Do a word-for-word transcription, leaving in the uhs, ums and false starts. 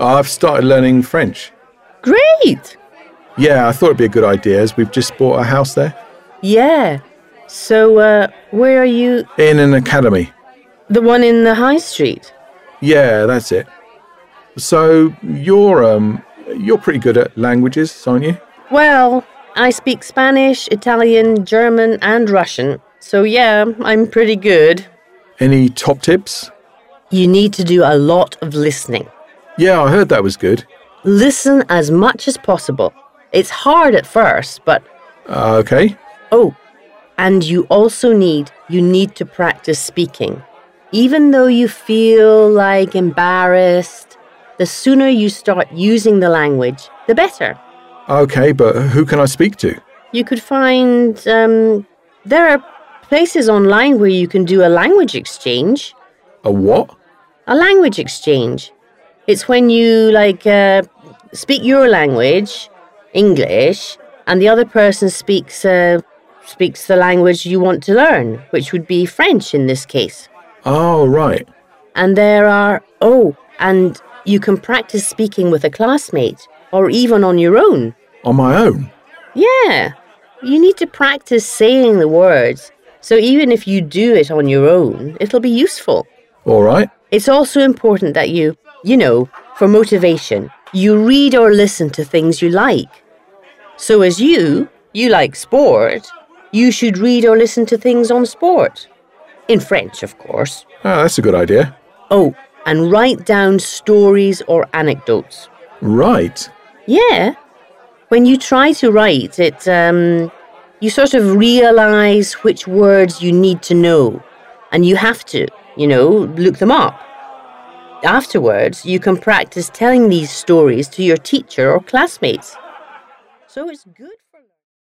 I've started learning French. Great! Yeah, I thought it'd be a good idea as we've just bought a house there. Yeah. So, uh, where are you? In an academy. The one in the high street? Yeah, that's it. So, you're, um, you're pretty good at languages, aren't you? Well, I speak Spanish, Italian, German, and Russian. So, yeah, I'm pretty good. Any top tips? You need to do a lot of listening. Yeah, I heard that was good. Listen as much as possible. It's hard at first, but... Uh, okay. Oh, and you also need, you need to practice speaking. Even though you feel like embarrassed, the sooner you start using the language, the better. Okay, but who can I speak to? You could find, um, there are places online where you can do a language exchange. A what? A language exchange. It's when you, like, uh, speak your language, English, and the other person speaks, uh, speaks the language you want to learn, which would be French in this case. Oh, right. And there are, oh, and you can practice speaking with a classmate, or even on your own. On my own? Yeah. You need to practice saying the words, so even if you do it on your own, it'll be useful. All right. It's also important that you, you know, for motivation, you read or listen to things you like. So as you, you like sport, you should read or listen to things on sport. In French, of course. Oh, that's a good idea. Oh, and write down stories or anecdotes. Right. Yeah. When you try to write, it, um, you sort of realize which words you need to know. And you have to, you know, look them up. Afterwards, you can practice telling these stories to your teacher or classmates. So it's good.